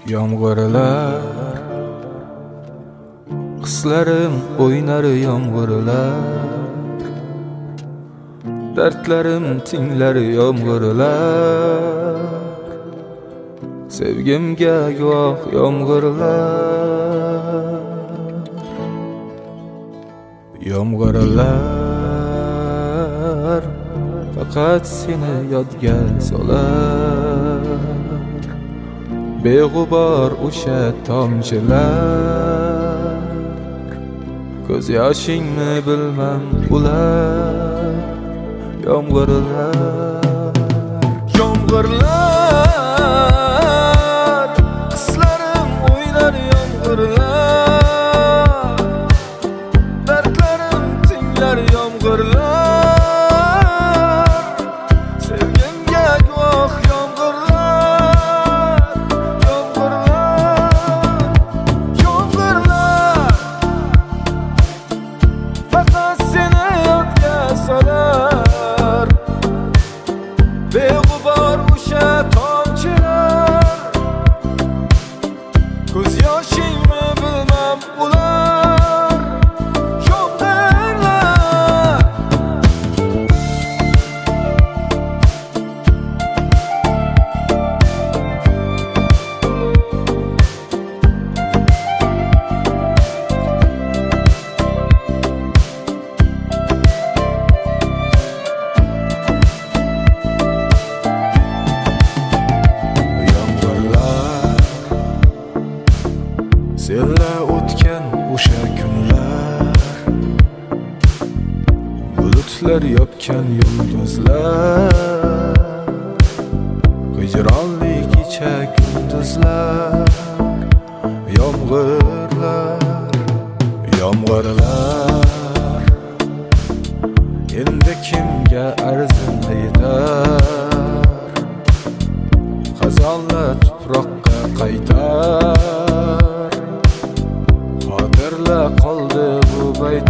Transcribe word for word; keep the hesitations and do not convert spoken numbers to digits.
Yomg'irlar hislarim o'ynar yomg'irlar dardlarim tinglar yomg'irlar sevgimga guvoh yomg'irlar yomg'irlar faqat seni yodga solar beg'ubor o'sha tomchilar ko'z yoshingni bilmam ular yomg'irlar yomg'irlar hislarim o'ynar yomg'irlar dardlarim tinglar yomg'irlar sevgimga guvoh yomg'irlar yomg'irlar yomg'irlar faqat seni yodga solar beg'ubor o'sha tomchilar ko'z yoshingni bilmam ular yomg'irlar senla o'tgan o'sha kunlar bulutlar yopgan yulduzlar hijronli kecha kunduzlar yomg'irlar yomg'irlar endi kimga arzim yetar xazonla tuproqqa qaytar qoldi bu bayt